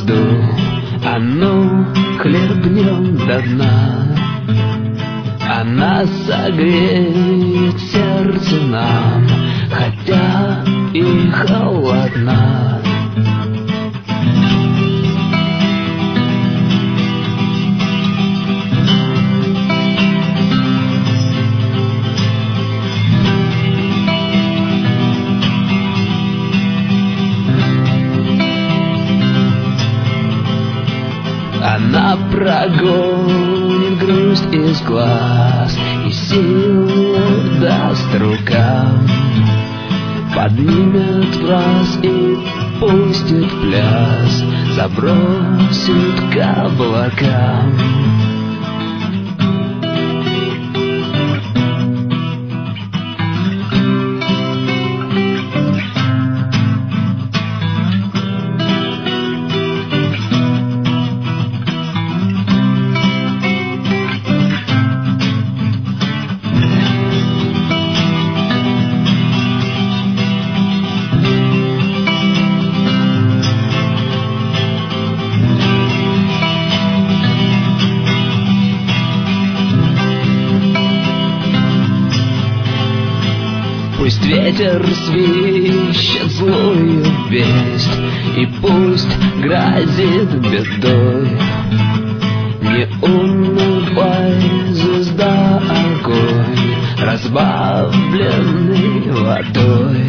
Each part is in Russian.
звезду, а ну хлебнем до дна. Она согреет сердце нам, хотя и холодна. Она прогонит грусть из глаз и силу даст рукам, поднимет в раз и пустит в пляс, забросит к облакам. Пусть ветер свищет злую весть, и пусть грозит бедой. Не унывай, звезда, огонь, разбавленный водой.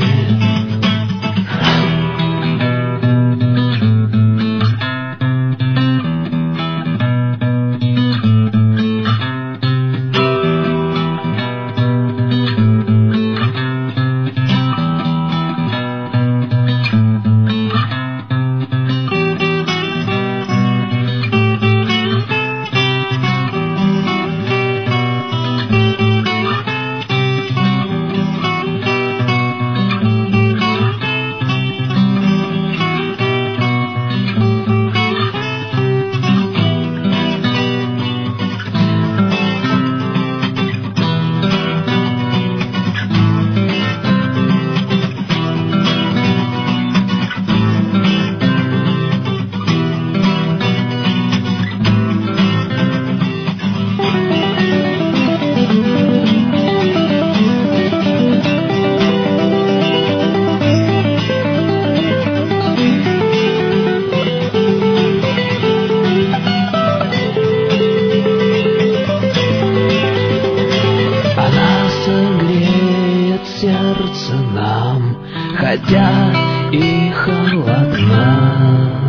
Сердце нам, хотя и холодна.